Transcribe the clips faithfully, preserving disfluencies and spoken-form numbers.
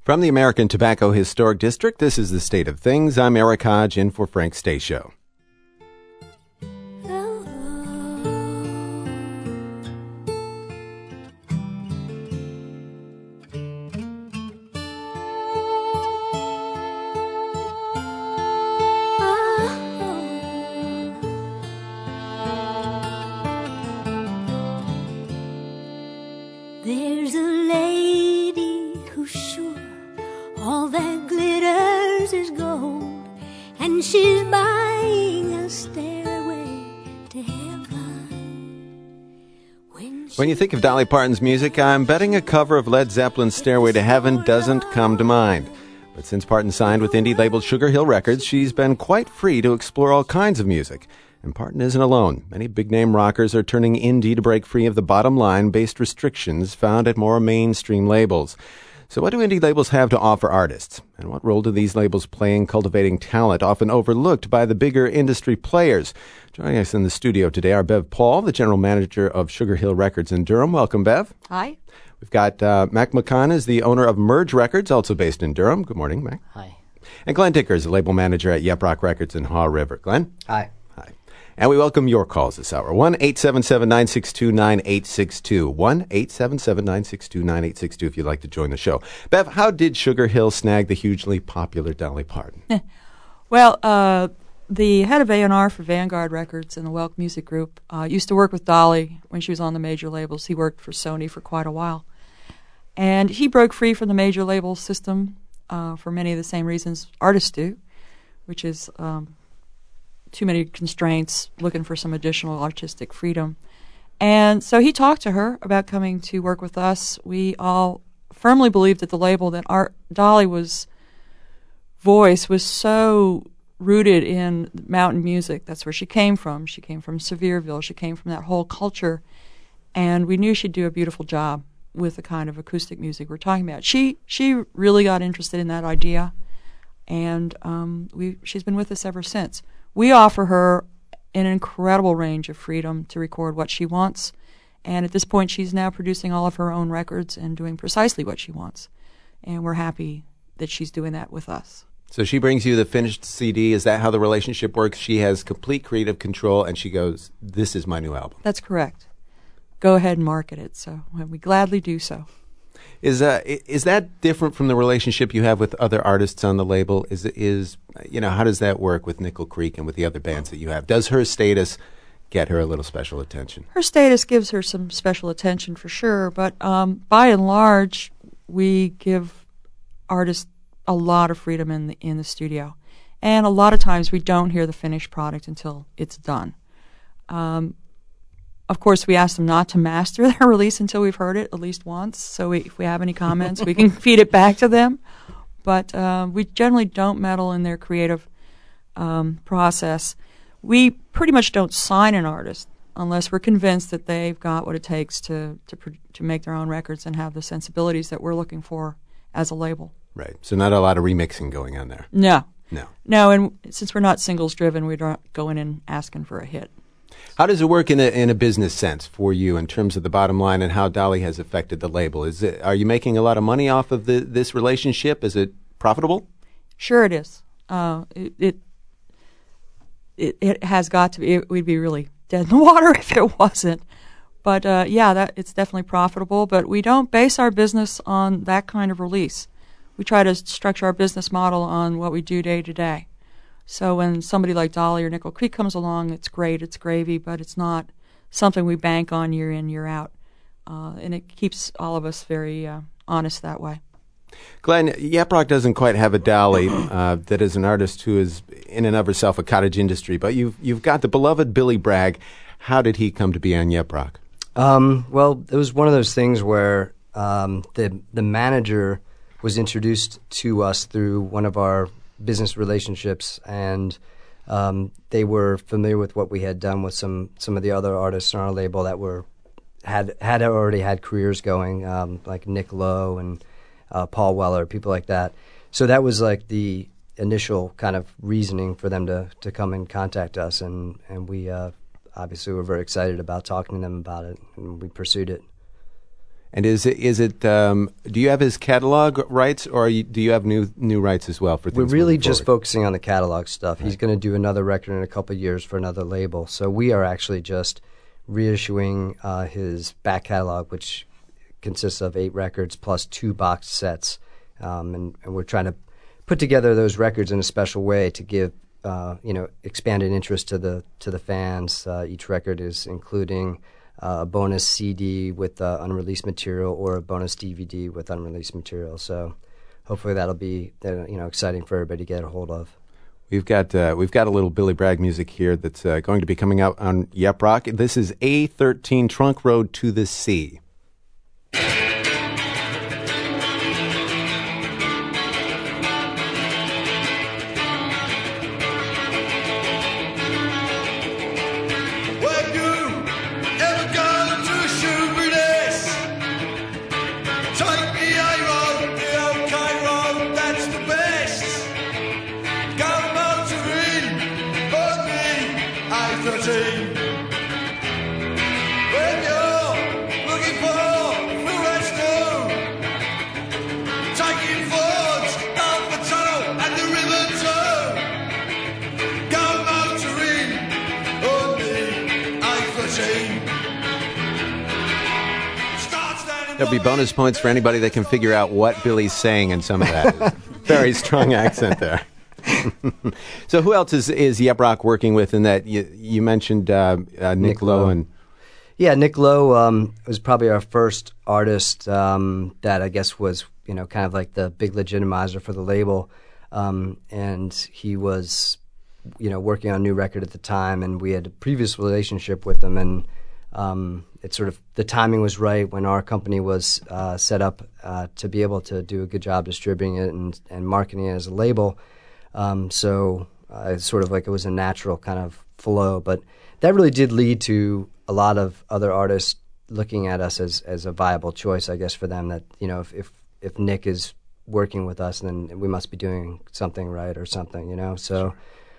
From the American Tobacco Historic District, this is The State of Things. I'm Eric Hodge, in for Frank Stasio. There's a lady who's sure all that glitters is gold, and she's buying a stairway to heaven. When, When you think of Dolly Parton's music, I'm betting a cover of Led Zeppelin's Stairway to Heaven doesn't come to mind. But since Parton signed with indie label Sugar Hill Records, she's been quite free to explore all kinds of music. And Parton isn't alone. Many big-name rockers are turning indie to break free of the bottom-line-based restrictions found at more mainstream labels. So what do indie labels have to offer artists? And what role do these labels play in cultivating talent often overlooked by the bigger industry players? Joining us in the studio today are Bev Paul, the general manager of Sugar Hill Records in Durham. Welcome, Bev. Hi. We've got uh, Mac McCann is the owner of Merge Records, also based in Durham. Good morning, Mac. Hi. And Glenn Dicker is the label manager at Yep Rock Records in Haw River. Glenn? Hi. Hi. And we welcome your calls this hour. one eight seven seven, nine six two, nine eight six two. one eight seven seven, nine six two, nine eight six two if you'd like to join the show. Bev, how did Sugar Hill snag the hugely popular Dolly Parton? Well, uh, the head of A and R for Vanguard Records and the Welk Music Group uh, used to work with Dolly when she was on the major labels. He worked for Sony for quite a while. And he broke free from the major label system uh, for many of the same reasons artists do, which is um, too many constraints, looking for some additional artistic freedom. And so he talked to her about coming to work with us. We all firmly believed at the label that our Dolly was voice was so rooted in mountain music. That's where she came from. She came from Sevierville. She came from that whole culture. And we knew she'd do a beautiful job with the kind of acoustic music we're talking about. She she really got interested in that idea, and um, we she's been with us ever since. We offer her an incredible range of freedom to record what she wants, and at this point she's now producing all of her own records and doing precisely what she wants, and we're happy that she's doing that with us. So she brings you the finished C D. Is that how the relationship works? She has complete creative control, and she goes, this is my new album. That's correct. Go ahead and market it, so we gladly do so. Is uh, is that different from the relationship you have with other artists on the label? Is is you know how does that work with Nickel Creek and with the other bands that you have? Does her status get her a little special attention? Her status gives her some special attention for sure, but um, by and large, we give artists a lot of freedom in the in the studio, and a lot of times we don't hear the finished product until it's done. Um, Of course, we ask them not to master their release until we've heard it at least once. So we, if we have any comments, we can feed it back to them. But uh, we generally don't meddle in their creative um, process. We pretty much don't sign an artist unless we're convinced that they've got what it takes to to, to make their own records and have the sensibilities that we're looking for as a label. Right. So not a lot of remixing going on there. No. No. No, and since we're not singles-driven, we don't go in and asking for a hit. How does it work in a in a business sense for you in terms of the bottom line and how Dolly has affected the label? Is it are you making a lot of money off of the, this relationship? Is it profitable? Sure, it is. Uh, it, it it it has got to be. It, we'd be really dead in the water if it wasn't. But uh, yeah, that it's definitely profitable. But we don't base our business on that kind of release. We try to structure our business model on what we do day to day. So when somebody like Dolly or Nickel Creek comes along, it's great, it's gravy, but it's not something we bank on year in, year out. Uh, and it keeps all of us very uh, honest that way. Glenn, Yep Rock doesn't quite have a Dolly uh, that is an artist who is in and of herself a cottage industry, but you've, you've got the beloved Billy Bragg. How did he come to be on Yep Rock? Um, well, it was one of those things where um, the the manager was introduced to us through one of our business relationships, and um, they were familiar with what we had done with some, some of the other artists on our label that were had had already had careers going, um, like Nick Lowe and uh, Paul Weller, people like that. So that was like the initial kind of reasoning for them to, to come and contact us, and and we uh, obviously were very excited about talking to them about it, and we pursued it. And is it is it? Um, do you have his catalog rights, or are you, do you have new new rights as well for things? We're really moving just forward? focusing on the catalog stuff. Right. He's going to do another record in a couple of years for another label. So we are actually just reissuing uh, his back catalog, which consists of eight records plus two box sets, um, and, and we're trying to put together those records in a special way to give uh, you know expanded interest to the to the fans. Uh, each record is including Uh, a bonus C D with uh, unreleased material or a bonus D V D with unreleased material. So hopefully that'll be uh, you know exciting for everybody to get a hold of. We've got uh, we've got a little Billy Bragg music here that's uh, going to be coming out on Yep Rock. This is A thirteen Trunk Road to the Sea. There'll be bonus points for anybody that can figure out what Billy's saying in some of that. Very strong accent there. So who else is, is Yep Rock working with in that? You, you mentioned uh, uh, Nick, Nick Lowe. And yeah, Nick Lowe um, was probably our first artist um, that I guess was, you know, kind of like the big legitimizer for the label. Um, and he was, you know, working on a new record at the time, and we had a previous relationship with him, and um, it sort of, the timing was right when our company was uh, set up uh, to be able to do a good job distributing it and, and marketing it as a label. Um, so uh, it's sort of like it was a natural kind of flow. But that really did lead to a lot of other artists looking at us as, as a viable choice, I guess, for them, that, you know, if, if, if Nick is working with us, then we must be doing something right or something, you know. So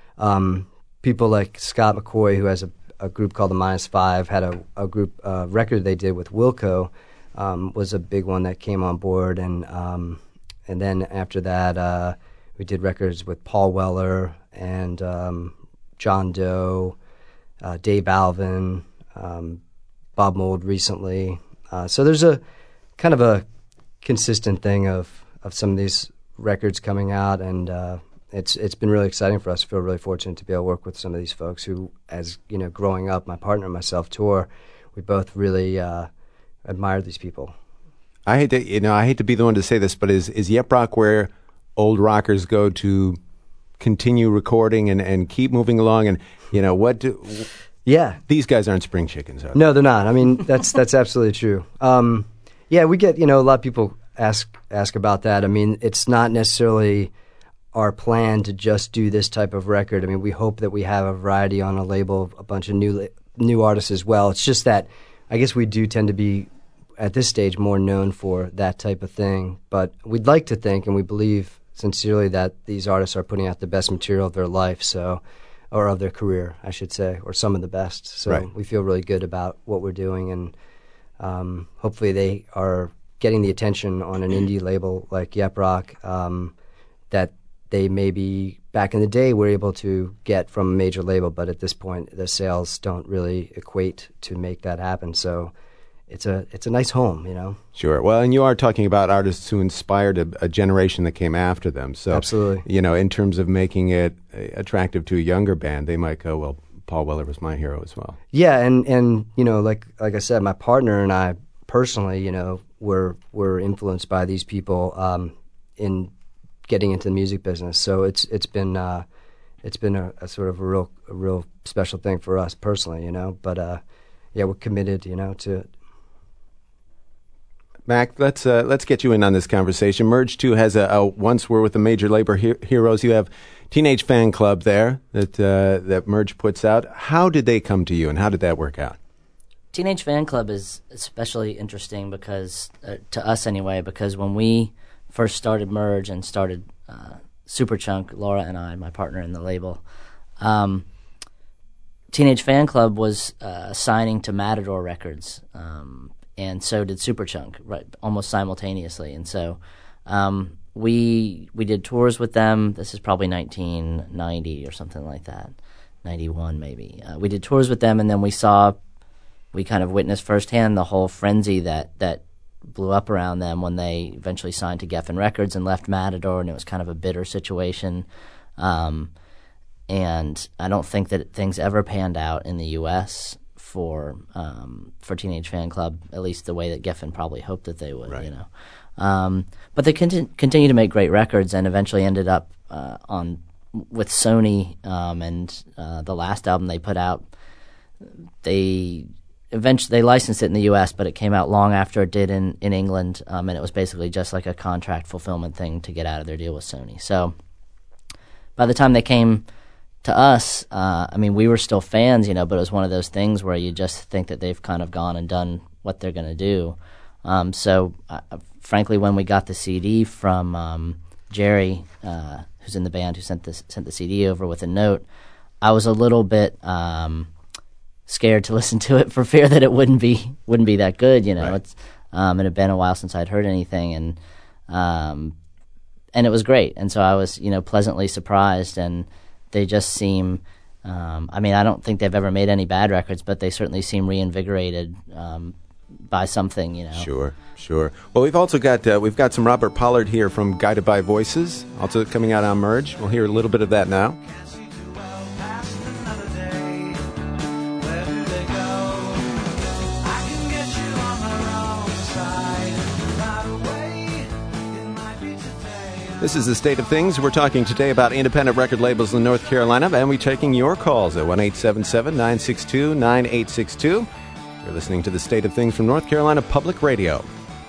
um, people like Scott McCoy, who has a a group called the Minus Five, had a, a group uh, record they did with Wilco, um, was a big one that came on board, and um, and then after that uh, we did records with Paul Weller and um, John Doe, uh, Dave Alvin, um, Bob Mould recently. Uh, so there's a kind of a consistent thing of of some of these records coming out, and uh, It's it's been really exciting for us. I feel really fortunate to be able to work with some of these folks who, as you know, growing up, my partner and myself tour, we both really uh, admired these people. I hate to, you know, I hate to be the one to say this, but is is Yep Rock where old rockers go to continue recording and, and keep moving along? And you know what? Do, yeah, these guys aren't spring chickens, are they? No, they're not. I mean, that's that's absolutely true. Um, yeah, we get, you know, a lot of people ask ask about that. I mean, it's not necessarily our plan to just do this type of record. I mean, we hope that we have a variety on a label of a bunch of new new artists as well. It's just that I guess we do tend to be, at this stage, more known for that type of thing. But we'd like to think, and we believe sincerely, that these artists are putting out the best material of their life, so, or of their career, I should say, or some of the best. So right. We feel really good about what we're doing, and um, hopefully they are getting the attention on an indie label like Yep Rock um, that they maybe back in the day were able to get from a major label, but at this point the sales don't really equate to make that happen. So it's a it's a nice home, you know. Sure. Well, and you are talking about artists who inspired a, a generation that came after them. So absolutely, you know, in terms of making it attractive to a younger band, they might go, well, Paul Weller was my hero as well. Yeah, and and you know, like like I said, my partner and I personally, you know, were were influenced by these people um, in getting into the music business. So it's it's been uh, it's been a, a sort of a real a real special thing for us personally, you know. But uh, yeah, we're committed, you know, to it. Mac, let's uh, let's get you in on this conversation. Merge too has a, a once were with the major labor he- heroes. You have Teenage Fan Club there that uh, that Merge puts out. How did they come to you, and how did that work out? Teenage Fan Club is especially interesting because uh, to us anyway, because when we first started Merge and started uh, Superchunk, Laura and I, my partner in the label, um, Teenage Fan Club was uh, signing to Matador Records um, and so did Superchunk, right, almost simultaneously. And so um, we we did tours with them. This is probably nineteen ninety or something like that, ninety-one maybe. Uh, we did tours with them, and then we saw, we kind of witnessed firsthand the whole frenzy that that blew up around them when they eventually signed to Geffen Records and left Matador, and it was kind of a bitter situation. Um, and I don't think that things ever panned out in the U S for um, for Teenage Fan Club, at least the way that Geffen probably hoped that they would, right. you know. Um, but they conti- continue to make great records, and eventually ended up uh, on with Sony. Um, and uh, the last album they put out, they eventually they licensed it in the U S, but it came out long after it did in in England, um, and it was basically just like a contract fulfillment thing to get out of their deal with Sony. So by the time they came to us, uh, I mean, we were still fans, you know, but it was one of those things where you just think that they've kind of gone and done what they're going to do. Um, so, uh, frankly, when we got the C D from um, Jerry, uh, who's in the band, who sent this sent the C D over with a note, I was a little bit um, scared to listen to it for fear that it wouldn't be wouldn't be that good, you know. Right. It's um, it had been a while since I'd heard anything, and um, and it was great, and so I was, you know, pleasantly surprised. And they just seem, um, I mean, I don't think they've ever made any bad records, but they certainly seem reinvigorated um, by something, you know. Sure, sure. Well, we've also got uh, we've got some Robert Pollard here from Guided by Voices, also coming out on Merge. We'll hear a little bit of that now. This is The State of Things. We're talking today about independent record labels in North Carolina, and we're taking your calls at one eight seven seven, nine six two, nine eight six two. You're listening to The State of Things from North Carolina Public Radio.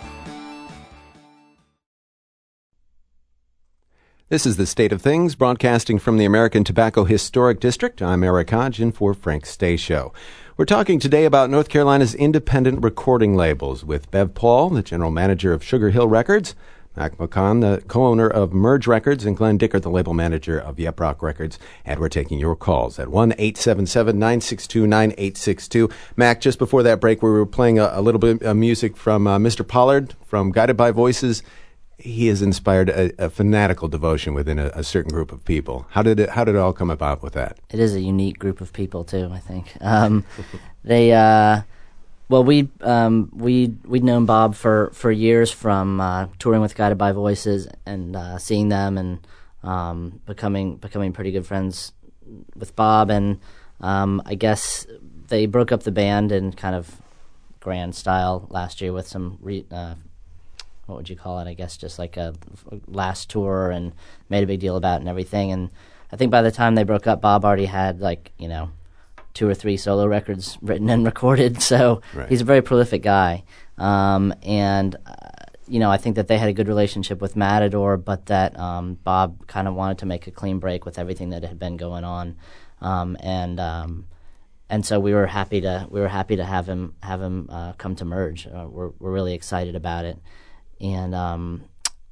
This is The State of Things, broadcasting from the American Tobacco Historic District. I'm Eric Hodgin for Frank Stay Show. We're talking today about North Carolina's independent recording labels with Bev Paul, the general manager of Sugar Hill Records, Mac McCann, the co-owner of Merge Records, and Glenn Dickert, the label manager of Yep Rock Records. And we're taking your calls at one eight seven seven, nine six two, nine eight six two. Mac, just before that break, we were playing a, a little bit of music from uh, Mister Pollard from Guided by Voices. He has inspired a, a fanatical devotion within a, a certain group of people. How did it, how did it all come about with that? It is a unique group of people, too, I think. Um, they... Uh, Well, we um, we we'd known Bob for, for years from uh, touring with Guided by Voices and uh, seeing them, and um, becoming becoming pretty good friends with Bob. And um, I guess they broke up the band in kind of grand style last year with some re- uh, what would you call it? I guess just like a last tour, and made a big deal about it and everything. And I think by the time they broke up, Bob already had like you know. two or three solo records written and recorded, so right. He's a very prolific guy. Um, and, uh, you know, I think that they had a good relationship with Matador, but that um, Bob kind of wanted to make a clean break with everything that had been going on. Um, and um, and so we were happy to we were happy to have him have him uh, come to Merge. Uh, we're we're really excited about it. And um,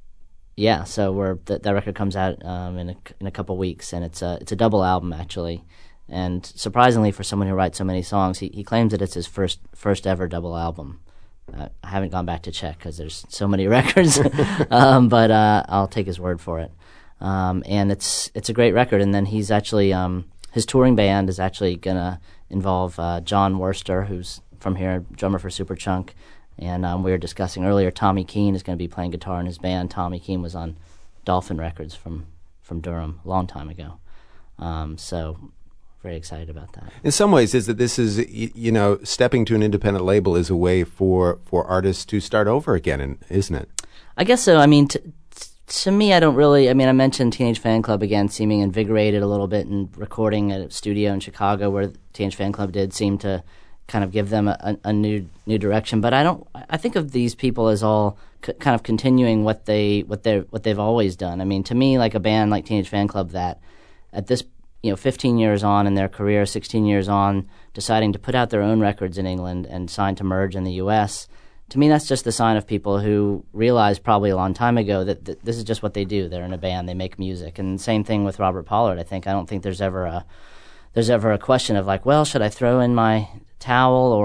yeah, so we're th- that record comes out um, in a in a couple weeks, and it's a it's a double album actually. And surprisingly, for someone who writes so many songs, he, he claims that it's his first first ever double album. Uh, I haven't gone back to check because there's so many records, um, but uh, I'll take his word for it. Um, and it's it's a great record. And then he's actually um, his touring band is actually gonna involve uh, John Worster, who's from here, drummer for Superchunk. And um, we were discussing earlier, Tommy Keene is going to be playing guitar in his band. Tommy Keene was on Dolphin Records from from Durham a long time ago. Um, so. Very excited about that. In some ways, is that this is, you know, stepping to an independent label is a way for, for artists to start over again, isn't it? I guess so. I mean, t- t- to me, I don't really, I mean, I mentioned Teenage Fan Club again, seeming invigorated a little bit, and recording at a studio in Chicago where Teenage Fan Club did seem to kind of give them a, a new new direction. But I don't, I think of these people as all c- kind of continuing what, they, what, they're, what they've always done. I mean, to me, like a band like Teenage Fan Club that at this you know, fifteen years on in their career, sixteen years on, deciding to put out their own records in England and sign to Merge in the U S, to me that's just the sign of people who realized probably a long time ago that, that this is just what they do. They're in a band, they make music. And same thing with Robert Pollard, I think. I don't think there's ever a there's ever a question of like, well, should I throw in my towel or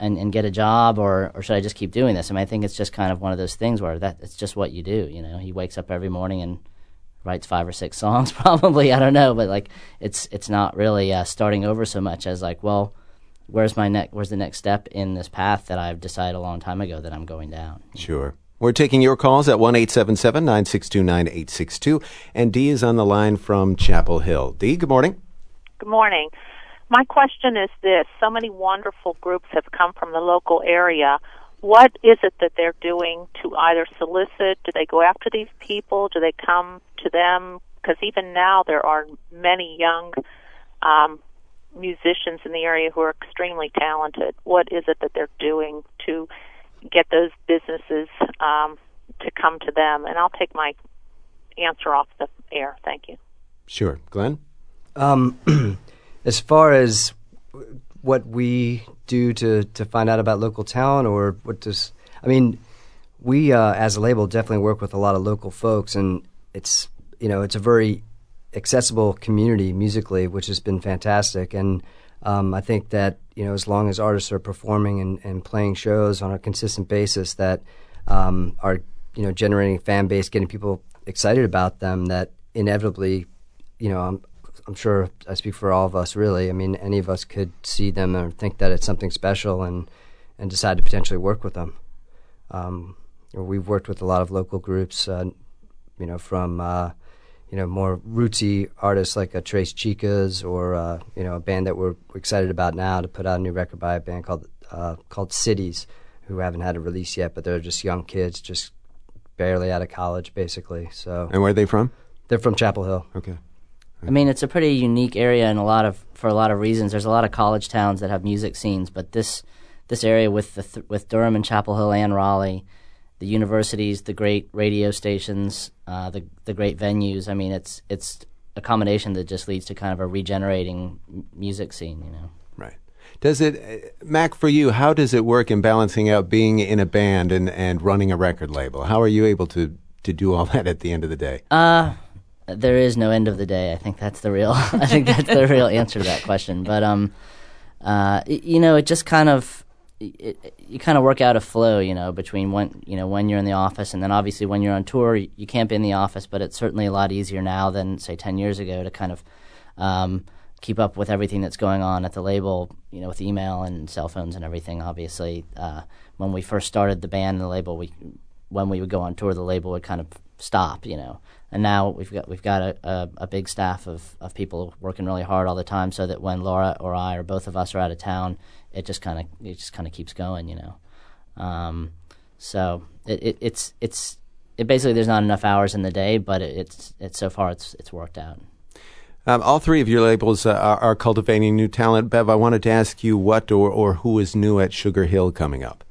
and, and get a job, or, or should I just keep doing this? I mean, I think it's just kind of one of those things where that it's just what you do. You know, he wakes up every morning and writes five or six songs, probably. I don't know, but like it's it's not really uh, starting over so much as like, well, where's my next? Where's the next step in this path that I've decided a long time ago that I'm going down? Sure. We're taking your calls at one eight seven seven, nine six two, nine eight six two, and Dee is on the line from Chapel Hill. Dee, good morning. Good morning. My question is this. So many wonderful groups have come from the local area. What is it that they're doing to either solicit? Do they go after these people? Do they come to them? Because even now there are many young um, musicians in the area who are extremely talented. What is it that they're doing to get those businesses um, to come to them? And I'll take my answer off the air. Thank you. Sure. Glenn? Um, as far as what we do to, to find out about local talent, or what does, I mean, we uh, as a label definitely work with a lot of local folks, and it's, you know, it's a very accessible community musically, which has been fantastic. And um, I think that, you know, as long as artists are performing and, and playing shows on a consistent basis that um, are, you know, generating a fan base, getting people excited about them, that inevitably, you know, I'm, I'm sure I speak for all of us, really. I mean, any of us could see them or think that it's something special and, and decide to potentially work with them. Um, we've worked with a lot of local groups, uh, you know, from, uh, you know, more rootsy artists like uh, Tres Chicas, or, uh, you know, a band that we're excited about now to put out a new record by a band called uh, called Cities, who haven't had a release yet, but they're just young kids, just barely out of college, basically. So. And where are they from? They're from Chapel Hill. Okay. I mean, it's a pretty unique area in a lot of for a lot of reasons. There's a lot of college towns that have music scenes, but this this area with the th- with Durham and Chapel Hill and Raleigh, the universities, the great radio stations, uh, the the great venues. I mean, it's it's a combination that just leads to kind of a regenerating m- music scene, you know. Right. Does it, uh, Mac, for you, how does it work in balancing out being in a band and, and running a record label? How are you able to, to do all that at the end of the day? Uh, there is no end of the day. I think that's the real. I think that's the real answer to that question. But um, uh, it, you know, it just kind of. It, it, you kind of work out a flow, you know, between when you know when you're in the office, and then obviously when you're on tour, you, you can't be in the office. But it's certainly a lot easier now than say ten years ago to kind of um, keep up with everything that's going on at the label, you know, with email and cell phones and everything. Obviously, uh, when we first started the band and the label, we when we would go on tour, the label would kind of stop, you know. And now we've got we've got a, a, a big staff of, of people working really hard all the time, so that when Laura or I or both of us are out of town, it just kind of it just kind of keeps going, you know. Um, so it, it it's it's it basically there's not enough hours in the day, but it, it's it's so far it's it's worked out. Um, all three of your labels uh, are, are cultivating new talent. Bev, I wanted to ask you what or, or who is new at Sugar Hill coming up.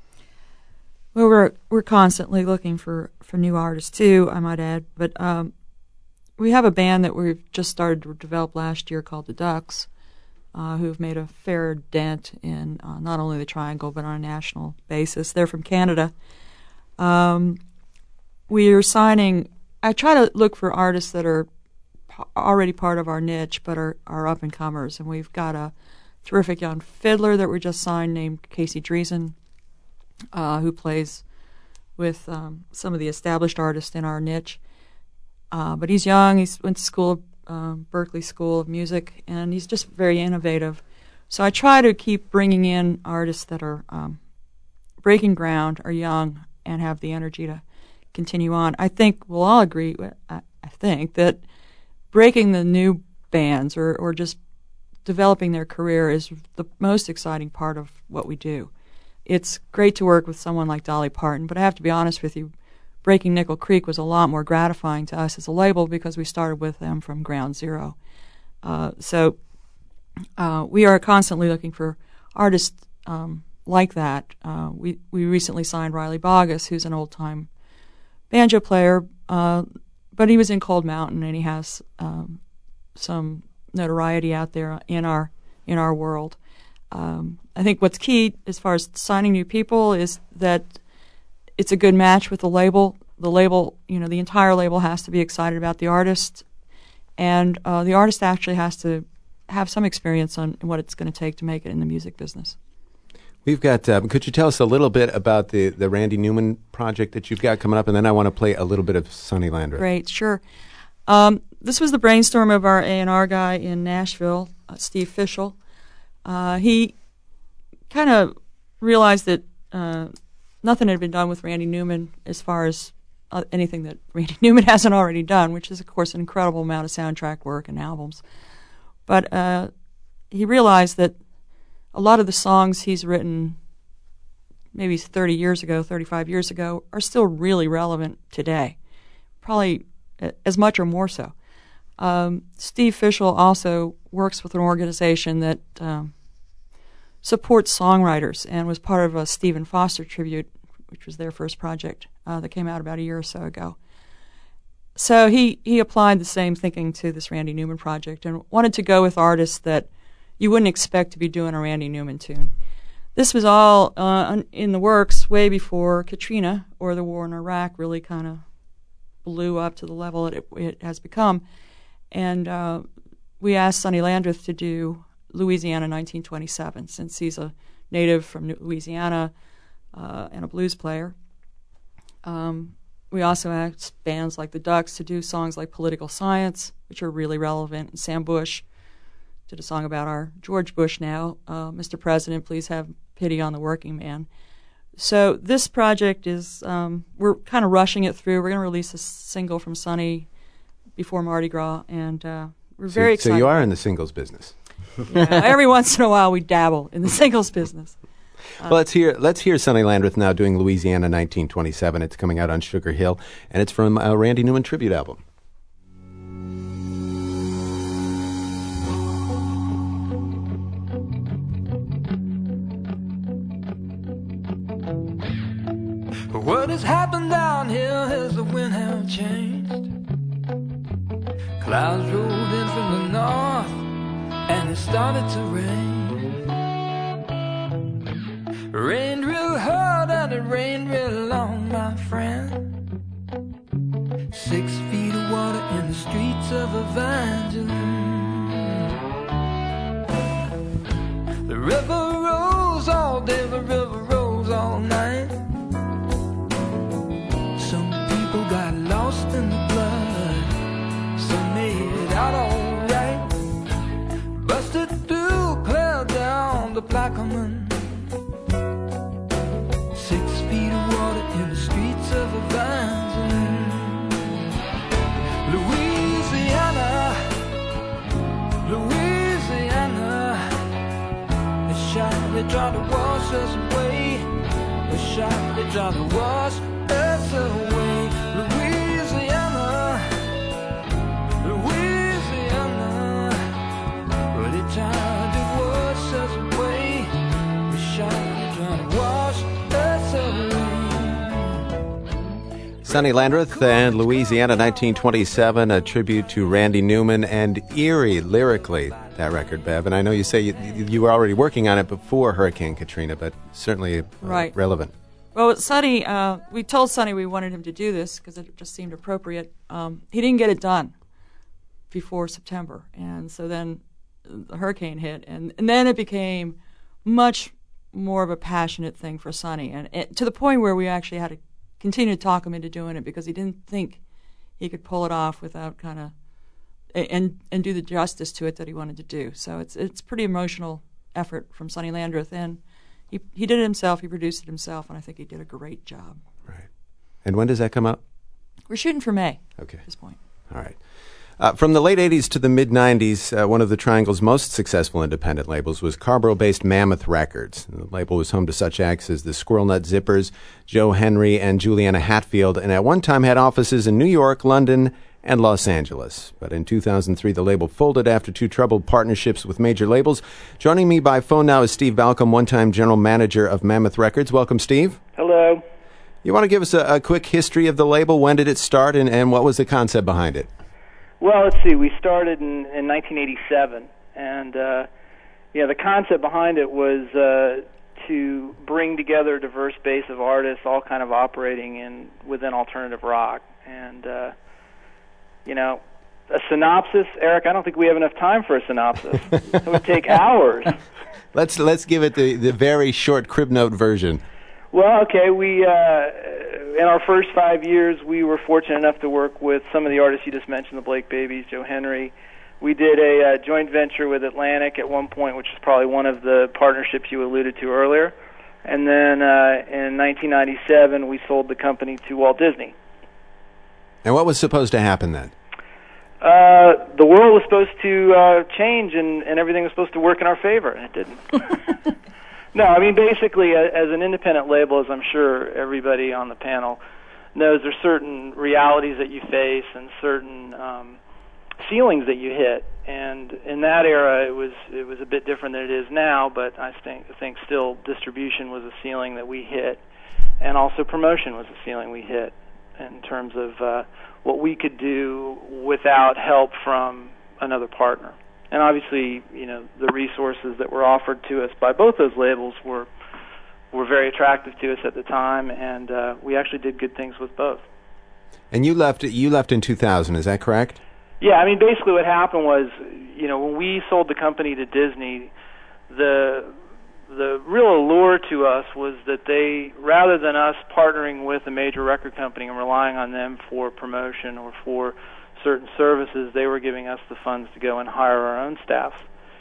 Well, we're we're constantly looking for, for new artists too, I might add. But um, we have a band that we've just started to develop last year called the Ducks, uh, who've made a fair dent in uh, not only the Triangle but on a national basis. They're from Canada. Um, we are signing. I try to look for artists that are p- already part of our niche but are, are up and comers, and we've got a terrific young fiddler that we just signed named Casey Dreesen. Uh, who plays with um, some of the established artists in our niche. Uh, but he's young. He went to school, uh, Berkeley School of Music, and he's just very innovative. So I try to keep bringing in artists that are um, breaking ground, are young, and have the energy to continue on. I think we'll all agree, I, I think, that breaking the new bands or, or just developing their career is the most exciting part of what we do. It's great to work with someone like Dolly Parton, but I have to be honest with you, breaking Nickel Creek was a lot more gratifying to us as a label because we started with them from ground zero. Uh, so uh, we are constantly looking for artists um, like that. Uh, we, we recently signed Riley Bogus, who's an old-time banjo player, uh, but he was in Cold Mountain, and he has um, some notoriety out there in our in our world. Um, I think what's key as far as signing new people is that it's a good match with the label. The label, you know, the entire label has to be excited about the artist, and uh, the artist actually has to have some experience on what it's going to take to make it in the music business. We've got, um, could you tell us a little bit about the, the Randy Newman project that you've got coming up? And then I want to play a little bit of Sonny Landreth. Great, sure. Um, this was the brainstorm of our A and R guy in Nashville, uh, Steve Fischel. Uh, he kind of realized that uh, nothing had been done with Randy Newman as far as uh, anything that Randy Newman hasn't already done, which is, of course, an incredible amount of soundtrack work and albums. But uh, he realized that a lot of the songs he's written maybe thirty years ago, thirty-five years ago, are still really relevant today, probably as much or more so. Um, Steve Fischel also works with an organization that um, supports songwriters and was part of a Stephen Foster tribute, which was their first project uh, that came out about a year or so ago. So he, he applied the same thinking to this Randy Newman project and wanted to go with artists that you wouldn't expect to be doing a Randy Newman tune. This was all uh, in the works way before Katrina or the war in Iraq really kind of blew up to the level it, it has become. And uh, we asked Sonny Landreth to do Louisiana nineteen twenty-seven, since he's a native from Louisiana uh, and a blues player. Um, we also asked bands like the Ducks to do songs like Political Science, which are really relevant, and Sam Bush did a song about our George Bush now, uh, Mister President, please have pity on the working man. So this project is, um, we're kind of rushing it through. We're going to release a single from Sonny before Mardi Gras, and uh, we're So, very excited. so you are in the singles business. Yeah, every once in a while we dabble in the singles business. Well, let's hear let's hear Sonny Landreth now doing Louisiana nineteen twenty-seven. It's coming out on Sugar Hill, and it's from a Randy Newman tribute album. What has happened down here as the wind have changed? Clouds rolled in from the north and it started to rain. Rained real hard and it rained real long, my friend. Six feet of water in the streets of Evangeline. The river rolls all day, the river rolls all night. Got lost in the blood, some made it out alright. Busted through, clear down the Plaquemine. Six feet of water in the streets of Evangeline. Louisiana, Louisiana. They shot, they tried to wash us away. They shot, they tried to wash us away. Louisiana, Louisiana, but they tried to wash us away. We shot, they tried to wash us away. Sonny Landreth and Louisiana nineteen twenty-seven, a tribute to Randy Newman, and eerie lyrically, that record, Bev. And I know you say you, you were already working on it before Hurricane Katrina, but certainly uh, Right. relevant. Well, Sonny, uh, we told Sonny we wanted him to do this because it just seemed appropriate. Um, he didn't get it done before September, and so then the hurricane hit, and, and then it became much more of a passionate thing for Sonny, and it, to the point where we actually had to continue to talk him into doing it because he didn't think he could pull it off without kind of and and do the justice to it that he wanted to do. So it's it's pretty emotional effort from Sonny Landreth, and He he did it himself. He produced it himself, and I think he did a great job. Right. And when does that come out? We're shooting for May. Okay. At this point. All right. Uh, from the late eighties to the mid nineties, uh, one of the Triangle's most successful independent labels was Carrboro-based Mammoth Records. The label was home to such acts as the Squirrel Nut Zippers, Joe Henry, and Juliana Hatfield, and at one time had offices in New York, London, and Los Angeles. But in two thousand three, the label folded after two troubled partnerships with major labels. Joining me by phone now is Steve Balcom, one-time general manager of Mammoth Records. Welcome, Steve. Hello. You want to give us a, a quick history of the label? When did it start, and, and what was the concept behind it? Well, let's see. We started in, in nineteen eighty-seven, and uh, yeah, the concept behind it was uh, to bring together a diverse base of artists, all kind of operating in within alternative rock. And uh, you know, a synopsis, Eric. I don't think we have enough time for a synopsis. It would take hours. let's let's give it the, the very short crib note version. Well, okay, we uh, in our first five years, we were fortunate enough to work with some of the artists you just mentioned, the Blake Babies, Joe Henry. We did a uh, joint venture with Atlantic at one point, which is probably one of the partnerships you alluded to earlier. And then uh, in nineteen ninety-seven, we sold the company to Walt Disney. And what was supposed to happen then? Uh, the world was supposed to uh, change, and, and everything was supposed to work in our favor, and it didn't. No, I mean, basically, uh, as an independent label, as I'm sure everybody on the panel knows, there's certain realities that you face and certain um, ceilings that you hit. And in that era, it was it was a bit different than it is now, but I think, I think still distribution was a ceiling that we hit, and also promotion was a ceiling we hit in terms of uh, what we could do without help from another partner. And obviously, you know, the resources that were offered to us by both those labels were were very attractive to us at the time, and uh, we actually did good things with both. And you left you left in two thousand, is that correct? Yeah, I mean, basically what happened was, you know, when we sold the company to Disney, the the real allure to us was that they, rather than us partnering with a major record company and relying on them for promotion or for certain services, they were giving us the funds to go and hire our own staff.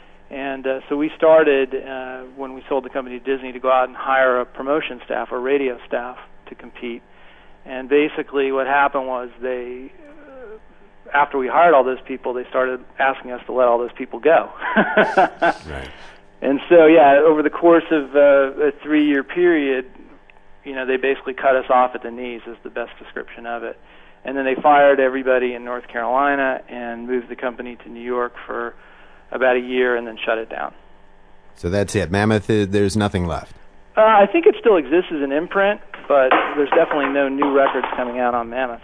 And uh, so we started, uh, when we sold the company to Disney, to go out and hire a promotion staff, a radio staff, to compete. And basically what happened was they, uh, after we hired all those people, they started asking us to let all those people go. Right. And so, yeah, over the course of uh, a three-year period, you know, they basically cut us off at the knees is the best description of it. And then they fired everybody in North Carolina and moved the company to New York for about a year and then shut it down. So that's it. Mammoth, uh, there's nothing left. Uh, I think it still exists as an imprint, but there's definitely no new records coming out on Mammoth.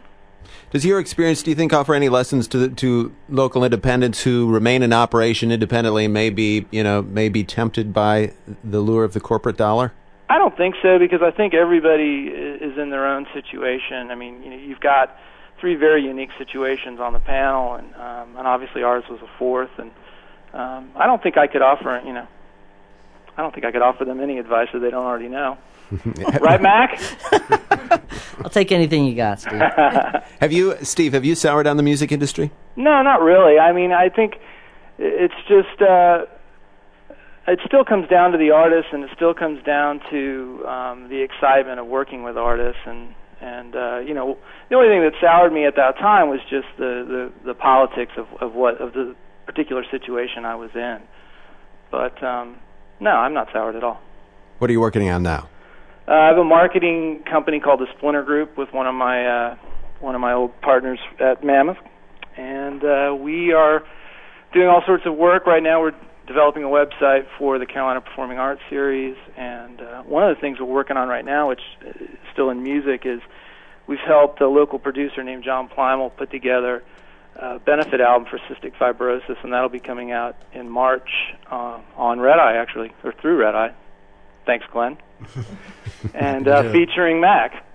Does your experience, do you think, offer any lessons to to local independents who remain in operation independently and may be, you know, may be tempted by the lure of the corporate dollar? I don't think so, because I think everybody is in their own situation. I mean, you know, you've got three very unique situations on the panel, and um, and obviously ours was a fourth. And um, I don't think I could offer, you know, I don't think I could offer them any advice that they don't already know. Right, Mac? I'll take anything you got, Steve. Have you, Steve, have you soured on the music industry? No, not really. I mean, I think it's just, uh, it still comes down to the artist, and it still comes down to um, the excitement of working with artists. And, and uh, you know, the only thing that soured me at that time was just the, the, the politics of, of what of the particular situation I was in. But, um, no, I'm not soured at all. What are you working on now? Uh, I have a marketing company called the Splinter Group with one of my uh, one of my old partners at Mammoth, and uh, we are doing all sorts of work right now. We're developing a website for the Carolina Performing Arts Series, and uh, one of the things we're working on right now, which is still in music, is we've helped a local producer named John Plymel put together a benefit album for cystic fibrosis, and that'll be coming out in March uh, on Red Eye, actually, or through Red Eye. Thanks, Glenn. And uh, featuring Mac.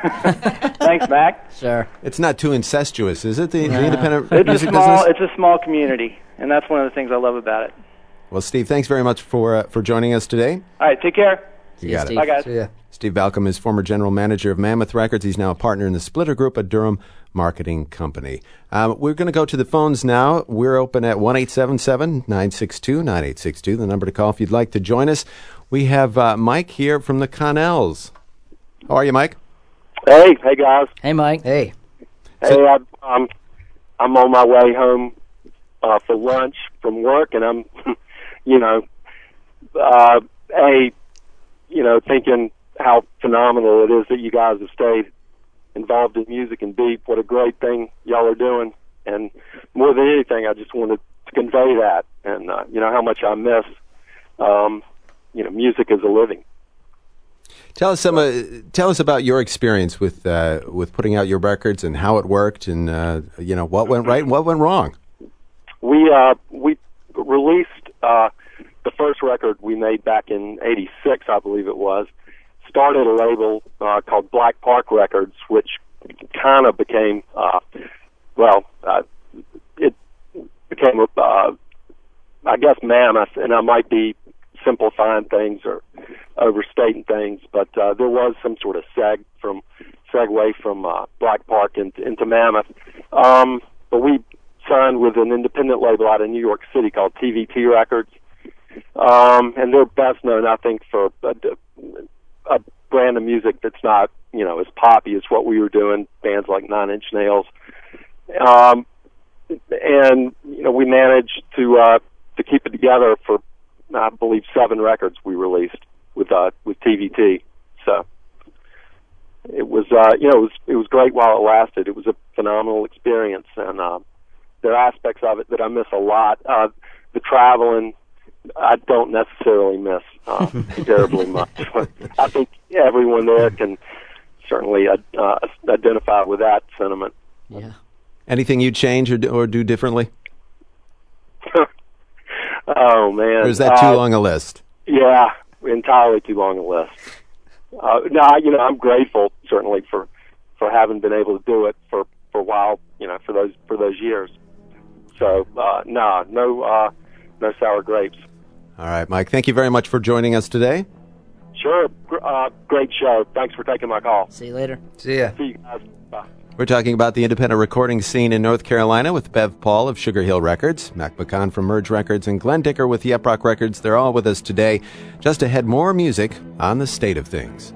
Thanks, Mac. Sure. It's not too incestuous, is it, the, No. the independent It's a music small, business? it's a small community, and that's one of the things I love about it. Well, Steve, thanks very much for uh, for joining us today. All right, take care. You See ya, got it. Steve. Bye, guys. So, yeah. Steve Balcom is former general manager of Mammoth Records. He's now a partner in the Splitter Group, a Durham marketing company. Um, we're going to go to the phones now. We're open at one eight seven seven, nine six two, nine eight six two, the number to call if you'd like to join us. We have uh, Mike here from the Connells. How are you, Mike? Hey, hey guys. Hey, Mike. Hey. Hey, I, I'm I'm on my way home uh, for lunch from work, and I'm, you know, uh, a, you know, thinking how phenomenal it is that you guys have stayed involved in music, and B, what a great thing y'all are doing. And more than anything, I just wanted to convey that, and uh, you know how much I miss, um, you know, music as a living. Tell us some. Uh, tell us about your experience with uh, with putting out your records and how it worked, and uh, you know what went right and what went wrong. We uh, we released uh, the first record we made back in eighty-six, I believe it was. Started a label uh, called Black Park Records, which kind of became, uh, well, uh, it became, uh, I guess, Mammoth, and I might be simplifying things or overstating things, but uh, there was some sort of seg from segue from uh, Black Park into, into Mammoth. Um, but we signed with an independent label out of New York City called T V T Records, um, and they're best known, I think, for a, a brand of music that's not, you know, as poppy as what we were doing. Bands like Nine Inch Nails, um, and you know, we managed to uh, to keep it together for, I believe, seven records we released with uh, with T V T. So it was, uh, you know, it was it was great while it lasted. It was a phenomenal experience, and uh, there are aspects of it that I miss a lot. Uh, the traveling, I don't necessarily miss uh, terribly much. But I think everyone there can certainly uh, identify with that sentiment. Yeah. Anything you change or do, or do differently? Oh man, or is that too uh, long a list? Yeah, entirely too long a list. Uh, no, I, you know, I'm grateful certainly for, for having been able to do it for, for a while, you know, for those for those years. So, uh, no, no, uh, no sour grapes. All right, Mike. Thank you very much for joining us today. Sure, uh, great show. Thanks for taking my call. See you later. See ya. See you guys. Bye. We're talking about the independent recording scene in North Carolina with Bev Paul of Sugar Hill Records, Mac McCann from Merge Records, and Glenn Dicker with Yep Rock Records. They're all with us today. Just ahead, more music on The State of Things.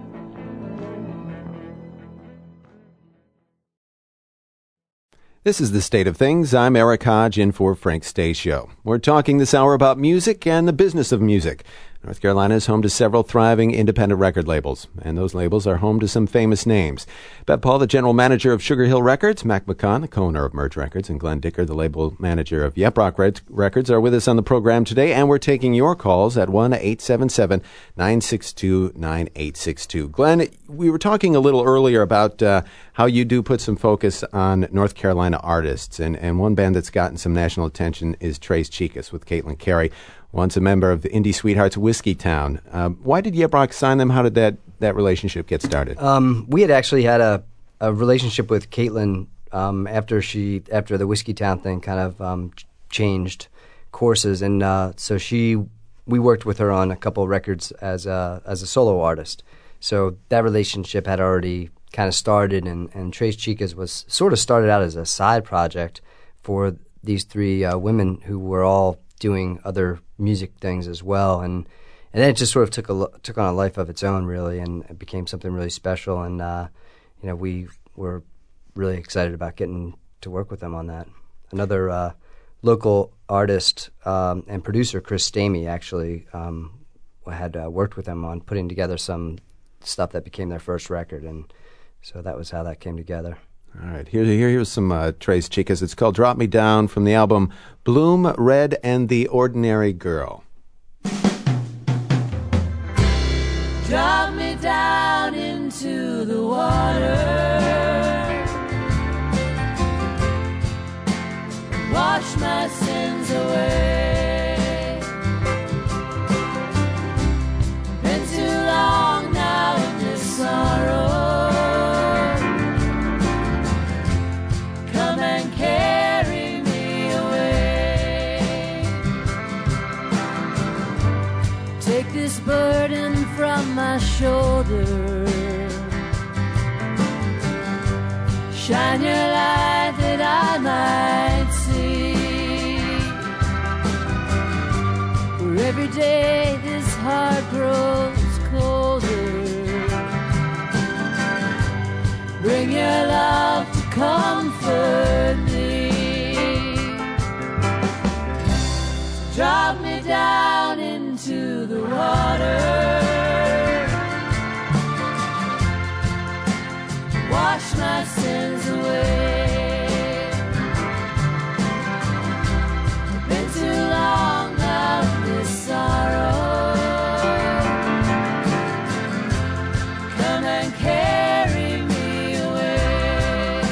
This is The State of Things. I'm Eric Hodge in for Frank Stasio. We're talking this hour about music and the business of music. North Carolina is home to several thriving independent record labels, and those labels are home to some famous names. Bev Paul, the general manager of Sugar Hill Records, Mac McCann, the co-owner of Merge Records, and Glenn Dicker, the label manager of Yep Rock Records, are with us on the program today, and we're taking your calls at one eight seven seven, nine six two, nine eight six two. Glenn, we were talking a little earlier about uh, how you do put some focus on North Carolina artists, and, and one band that's gotten some national attention is Tres Chicas with Caitlin Carey, once a member of the Indie Sweethearts Whiskey Town. Um, why did Yep Rock sign them? How did that, that relationship get started? Um, we had actually had a, a relationship with Caitlin um, after she after the Whiskey Town thing kind of um, ch- changed courses, and uh, so she we worked with her on a couple of records as a as a solo artist. So that relationship had already kind of started, and and Tres Chicas was sort of started out as a side project for these three uh, women who were all doing other music things as well, and and then it just sort of took a took on a life of its own, really, and it became something really special. And uh, you know, we were really excited about getting to work with them on that. Another uh, local artist um, and producer, Chris Stamey, actually um, had uh, worked with them on putting together some stuff that became their first record, and so that was how that came together. All right, here, here, here's some uh, Tres Chicas. It's called Drop Me Down from the album Bloom, Red, and the Ordinary Girl. Drop me down into the water, wash my sins away. Been too long now in this sorrow. Come and carry me away. Take this burden from my shoulder. Shine your light that I might see. For every day this heart grows colder. Bring your love to comfort me. So drop me down into the water. Wash my sins away. It's been too long of this sorrow. Come and carry me away.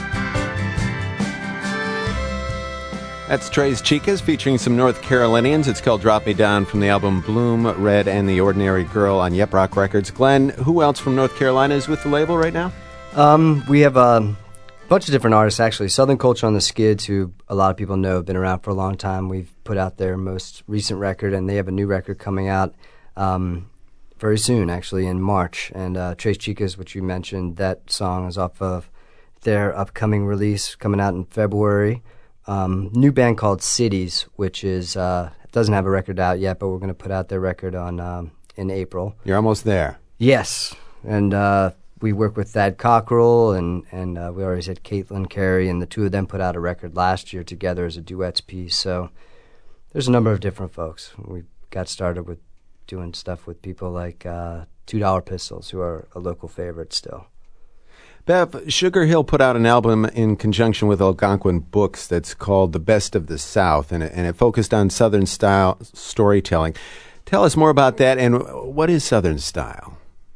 That's Tres Chicas featuring some North Carolinians. It's called Drop Me Down from the album Bloom, Red, and the Ordinary Girl on Yep Rock Records. Glenn, who else from North Carolina is with the label right now? Um, we have um, bunch of different artists, actually. Southern Culture on the Skids, who a lot of people know have been around for a long time. We've put out their most recent record, and they have a new record coming out um, very soon, actually, in March. And uh, Tres Chicas, which you mentioned, that song is off of their upcoming release coming out in February. Um, new band called Cities, which is uh, doesn't have a record out yet, but we're going to put out their record on um, in April. You're almost there. Yes, and uh, we work with Thad Cockrell, and and uh, we always had Caitlin Carey, and the two of them put out a record last year together as a duets piece. So there's a number of different folks. We got started with doing stuff with people like uh, Two Dollar Pistols, who are a local favorite still. Bev, Sugar Hill put out an album in conjunction with Algonquin Books that's called The Best of the South, and it, and it focused on Southern style storytelling. Tell us more about that, and what is Southern style?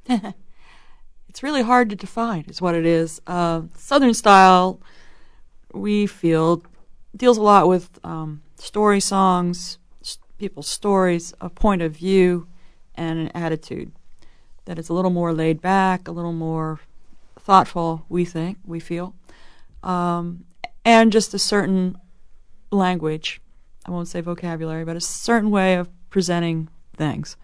It's really hard to define, is what it is. Uh, Southern style, we feel, deals a lot with um, story songs, s- people's stories, a point of view, and an attitude. That it's a little more laid back, a little more thoughtful, we think, we feel, um, and just a certain language. I won't say vocabulary, but a certain way of presenting things.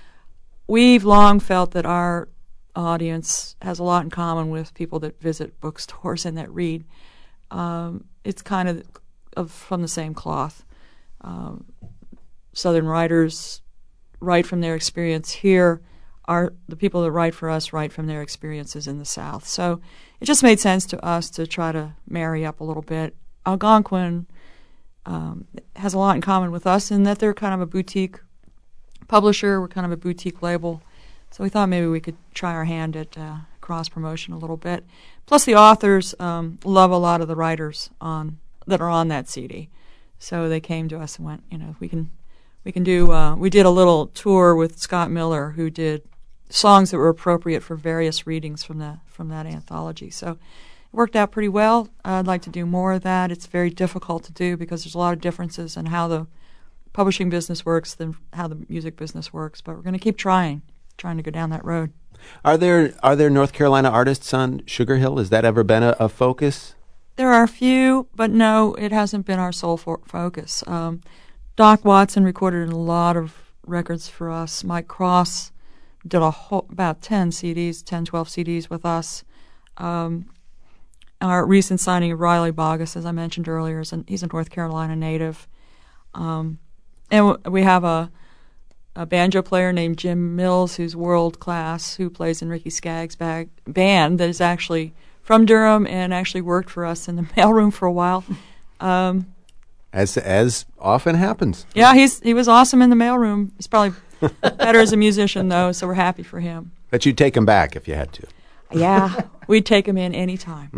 We've long felt that our audience has a lot in common with people that visit bookstores and that read. Um, it's kind of, of from the same cloth. Um, Southern writers write from their experience here. Our, the people that write for us write from their experiences in the South. So it just made sense to us to try to marry up a little bit. Algonquin um, has a lot in common with us in that they're kind of a boutique publisher. We're kind of a boutique label. So we thought maybe we could try our hand at uh, cross-promotion a little bit. Plus the authors um, love a lot of the writers on that are on that C D. So they came to us and went, you know, we can we can do, uh, we did a little tour with Scott Miller, who did songs that were appropriate for various readings from the from that anthology. So it worked out pretty well. I'd like to do more of that. It's very difficult to do because there's a lot of differences in how the publishing business works than how the music business works. But we're going to keep trying, trying to go down that road. Are there are there North Carolina artists on Sugar Hill? Has that ever been a, a focus? There are a few, but no, it hasn't been our sole fo- focus. Um, Doc Watson recorded a lot of records for us. Mike Cross did a whole, about ten C Ds, ten, twelve C Ds with us. Um, our recent signing of Riley Bogus, as I mentioned earlier, is an, he's a North Carolina native. Um, and w- we have a, a banjo player named Jim Mills, who's world class, who plays in Ricky Skaggs' bag, band that is actually from Durham and actually worked for us in the mailroom for a while. Um, as as often happens. Yeah, he's he was awesome in the mailroom. He's probably better as a musician, though, so we're happy for him. But you'd take him back if you had to. Yeah, we'd take him in any time.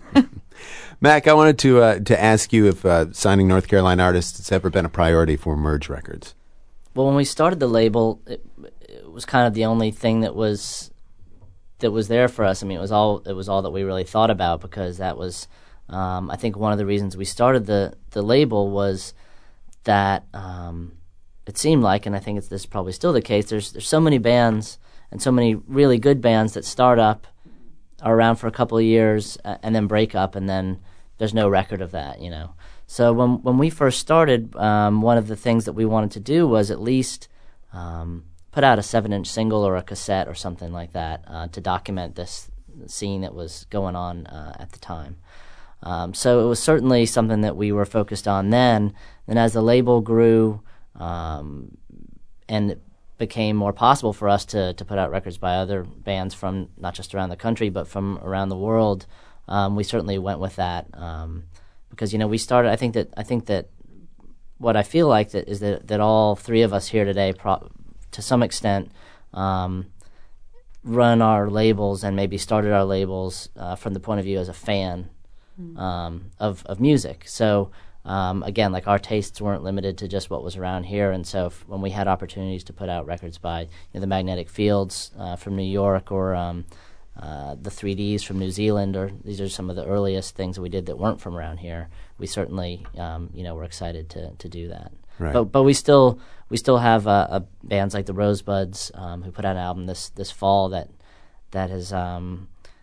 Mac, I wanted to uh, to ask you if uh, signing North Carolina artists has ever been a priority for Merge Records. Well, when we started the label, it, it was kind of the only thing that was that was there for us. I mean, it was all it was all that we really thought about, because that was, um, I think, one of the reasons we started the the label was that um, it seemed like, and I think it's this is probably still the case. There's there's so many bands and so many really good bands that start up, are around for a couple of years, uh, and then break up, and then there's no record of that, you know. So when when we first started, um, one of the things that we wanted to do was at least um, put out a seven-inch single or a cassette or something like that uh, to document this scene that was going on uh, at the time. Um, so it was certainly something that we were focused on then. And as the label grew um, and it became more possible for us to, to put out records by other bands from not just around the country but from around the world, um, we certainly went with that. Um, because, you know, we started, I think that, I think that what I feel like that is that, that all three of us here today, pro- to some extent, um, run our labels and maybe started our labels uh, from the point of view as a fan mm. um, of, of music. So, um, again, like our tastes weren't limited to just what was around here. And so if, when we had opportunities to put out records by you know, the Magnetic Fields uh, from New York or um, uh, the three Ds from New Zealand, or these are some of the earliest things that we did that weren't from around here, we certainly um, you know, were excited to, to do that. Right. But but we still we still have uh, uh, bands like the Rosebuds um, who put out an album this this fall that that has um,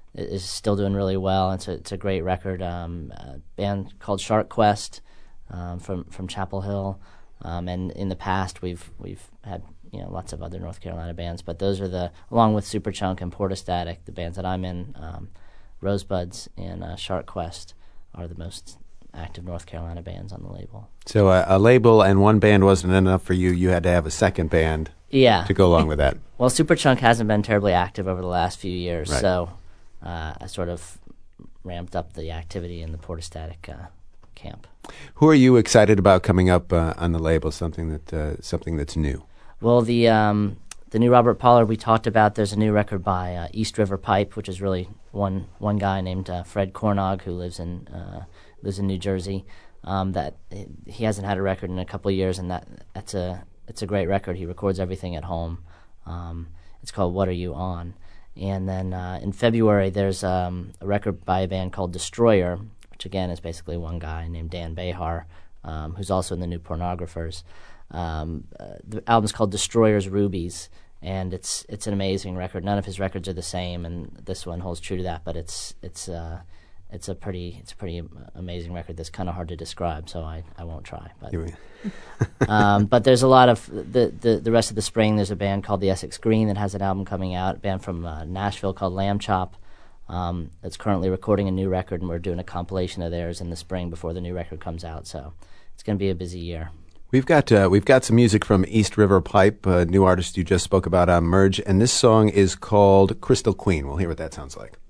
is still doing really well. It's a, it's a great record. Um, a band called Shark Quest um, from from Chapel Hill, um, and in the past we've we've had you know lots of other North Carolina bands, but those are the, along with Superchunk and Portastatic, the bands that I'm in. Um, Rosebuds and uh, Shark Quest are the most active North Carolina bands on the label. So uh, a label and one band wasn't enough for you. You had to have a second band yeah. to go along with that. Well, Superchunk hasn't been terribly active over the last few years, right. so uh, I sort of ramped up the activity in the Portastatic uh, camp. Who are you excited about coming up uh, on the label, something that uh, something that's new? Well, the um, the new Robert Pollard we talked about, there's a new record by uh, East River Pipe, which is really one one guy named uh, Fred Cornog, who lives in uh, lives in New Jersey. Um, that he hasn't had a record in a couple of years, and that that's a it's a great record. He records everything at home. Um, it's called What Are You On? And then uh, in February, there's um, a record by a band called Destroyer, which again is basically one guy named Dan Behar, um, who's also in the New Pornographers. Um, uh, the album's called Destroyer's Rubies, and it's it's an amazing record. None of his records are the same, and this one holds true to that. But it's it's uh, it's a pretty it's a pretty amazing record that's kind of hard to describe, so I, I won't try. But um, but there's a lot of the, the the rest of the spring. There's a band called the Essex Green that has an album coming out. A band from uh, Nashville called Lamb Chop um, that's currently recording a new record, and we're doing a compilation of theirs in the spring before the new record comes out. So it's going to be a busy year. We've got uh, we've got some music from East River Pipe, a new artist you just spoke about on Merge, and this song is called Crystal Queen. We'll hear what that sounds like.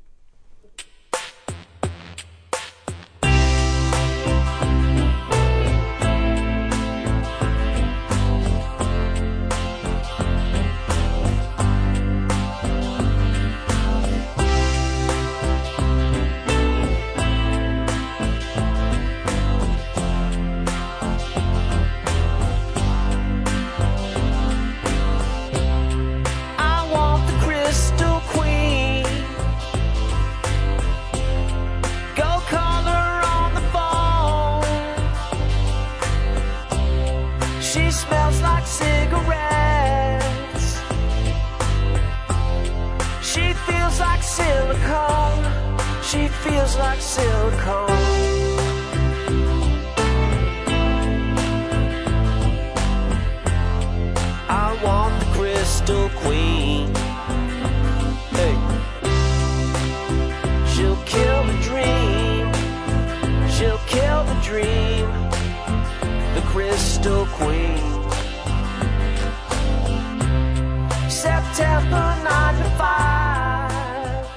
She smells like cigarettes. She feels like silicone. She feels like silicone. I want the Crystal Queen. Hey. She'll kill the dream. She'll kill the dream. The Crystal Queen. September ninety-five.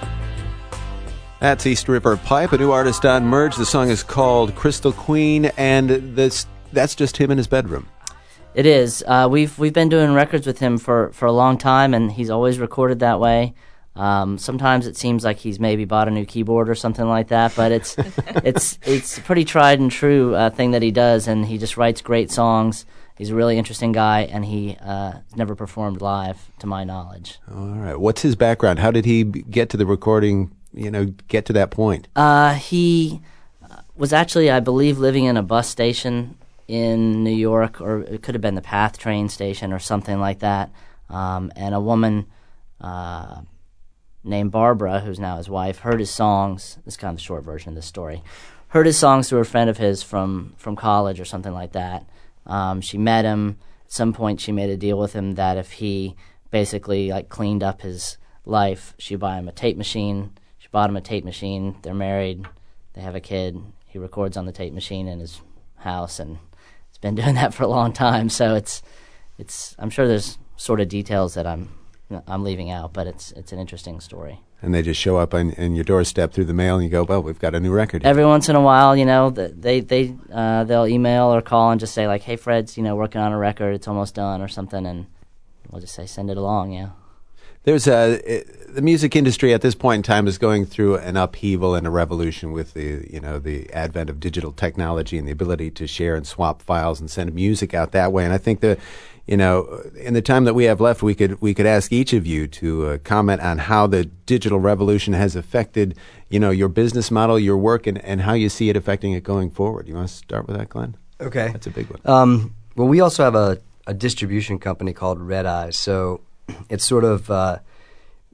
That's East River Pipe, a new artist on Merge. The song is called Crystal Queen, and this that's just him in his bedroom. It is. Uh, we've we've been doing records with him for, for a long time, and he's always recorded that way. Um, sometimes it seems like he's maybe bought a new keyboard or something like that, but it's it's it's a pretty tried and true uh, thing that he does, and he just writes great songs. He's a really interesting guy, and he uh, never performed live, to my knowledge. All right. What's his background? How did he get to the recording, you know, get to that point? Uh, he was actually, I believe, living in a bus station in New York, or it could have been the PATH train station or something like that, um, and a woman uh, named Barbara, who's now his wife, heard his songs. This is kind of the short version of this story. Heard his songs through a friend of his from, from college or something like that. Um, she met him. At some point, she made a deal with him that if he basically like cleaned up his life, she'd buy him a tape machine. She bought him a tape machine. They're married. They have a kid. He records on the tape machine in his house, and he's been doing that for a long time. So it's, it's. I'm sure there's sort of details that I'm, I'm leaving out, but it's, it's an interesting story. And they just show up on, on your doorstep through the mail, and you go, well, we've got a new record. Every once in a while, you know, they they uh, they'll email or call and just say like, "Hey, Fred's, you know, working on a record. It's almost done," or something, and we'll just say, "Send it along." Yeah. There's a it, the music industry at this point in time is going through an upheaval and a revolution with the you know the advent of digital technology and the ability to share and swap files and send music out that way. And I think that you know in the time that we have left, we could we could ask each of you to uh, comment on how the digital revolution has affected you know your business model, your work, and, and how you see it affecting it going forward. You want to start with that, Glenn? Okay, that's a big one. Um, well, we also have a, a distribution company called Red Eyes, so it's sort of uh,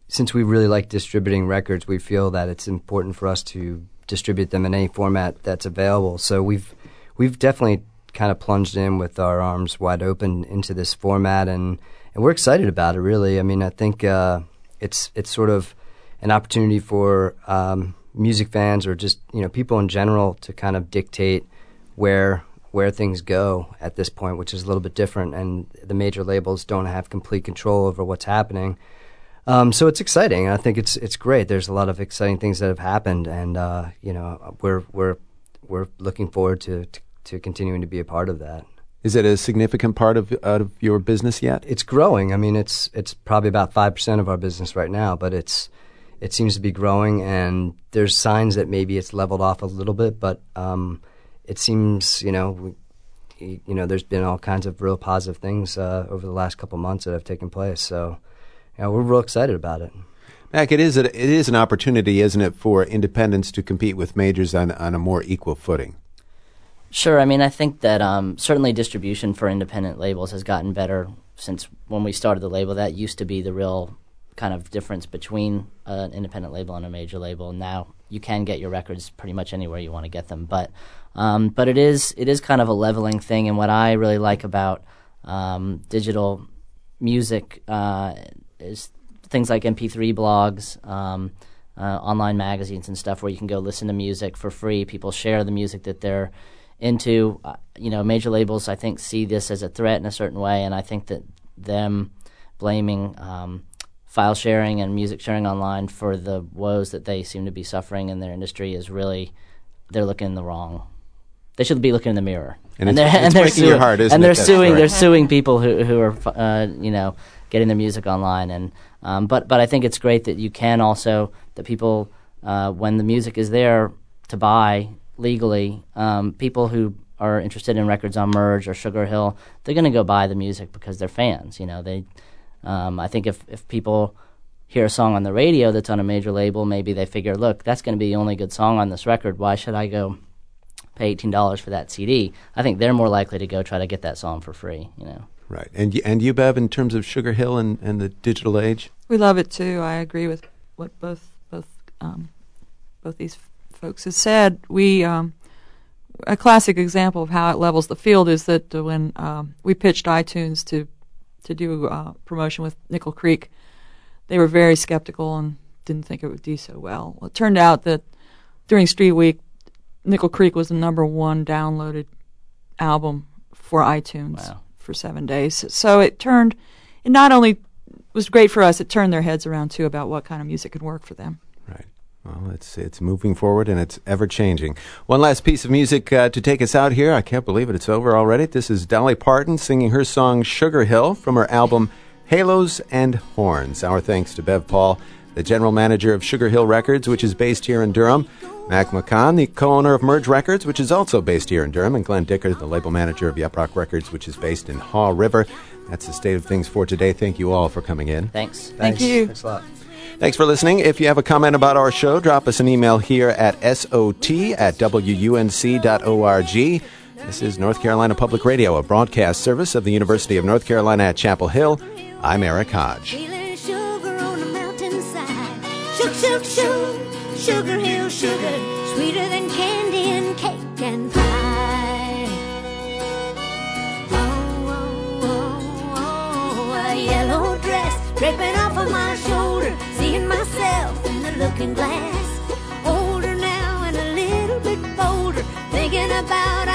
since we really like distributing records, we feel that it's important for us to distribute them in any format that's available. So we've we've definitely kind of plunged in with our arms wide open into this format, and, and we're excited about it, really. I mean, I think uh, it's it's sort of an opportunity for um, music fans or just, you know, people in general to kind of dictate where where things go at this point, which is a little bit different, and the major labels don't have complete control over what's happening. Um, so it's exciting, and I think it's it's great. There's a lot of exciting things that have happened, and uh, you know, we're we're we're looking forward to, to to continuing to be a part of that. Is it a significant part of out of your business yet? It's growing. I mean, it's it's probably about five percent of our business right now, but it's it seems to be growing, and there's signs that maybe it's leveled off a little bit, but um, it seems, you know, we, you know, there's been all kinds of real positive things uh, over the last couple months that have taken place. So. Yeah, we're real excited about it. Mac, it is a, it is an opportunity, isn't it, for independents to compete with majors on on a more equal footing? Sure. I mean, I think that um, certainly distribution for independent labels has gotten better since when we started the label. That used to be the real kind of difference between an independent label and a major label. Now you can get your records pretty much anywhere you want to get them, but um, but it is it is kind of a leveling thing. And what I really like about um, digital music uh, is things like M P three blogs, um, uh, online magazines and stuff where you can go listen to music for free. People share the music that they're into. Uh, you know, major labels, I think, see this as a threat in a certain way, and I think that them blaming um, file sharing and music sharing online for the woes that they seem to be suffering in their industry is really, they're looking in the wrong. They should be looking in the mirror. And, and it's, they're, it's and they're breaking suing, your heart, isn't and it? they're That's suing. right. They're suing people who who are, uh, you know, getting their music online. And um, but but I think it's great that you can also that people uh, when the music is there to buy legally, um, people who are interested in records on Merge or Sugar Hill, they're going to go buy the music because they're fans. You know, they. Um, I think if if people hear a song on the radio that's on a major label, maybe they figure, look, that's going to be the only good song on this record. Why should I go pay eighteen dollars for that C D? I think they're more likely to go try to get that song for free, you know. Right. And y- and you, Bev, in terms of Sugar Hill and, and the digital age? We love it too. I agree with what both both um, both these f- folks have said. We um, a classic example of how it levels the field is that uh, when um, we pitched iTunes to to do uh, promotion with Nickel Creek, they were very skeptical and didn't think it would do so well. Well, it turned out that during Street Week, Nickel Creek was the number one downloaded album for iTunes. Wow. For seven days. So it turned, it not only was great for us, it turned their heads around too about what kind of music could work for them. Right. Well, it's it's moving forward and it's ever changing. One last piece of music uh, to take us out here. I can't believe it. It's over already. This is Dolly Parton singing her song Sugar Hill from her album Halos and Horns. Our thanks to Bev Paul, the general manager of Sugar Hill Records, which is based here in Durham. Mac McCann, the co-owner of Merge Records, which is also based here in Durham, and Glenn Dicker, the label manager of Yup Rock Records, which is based in Haw River. That's the state of things for today. Thank you all for coming in. Thanks. Thank you. Thanks a lot. Thanks for listening. If you have a comment about our show, drop us an email here at S O T at W U N C dot org. This is North Carolina Public Radio, a broadcast service of the University of North Carolina at Chapel Hill. I'm Eric Hodge. Feeling sugar on the mountainside. Shug, shug, shug. Sugar Hill sugar, sweeter than candy and cake and pie. Oh, oh, oh, oh, a yellow dress draping off of my shoulder, seeing myself in the looking glass. Older now and a little bit bolder, thinking about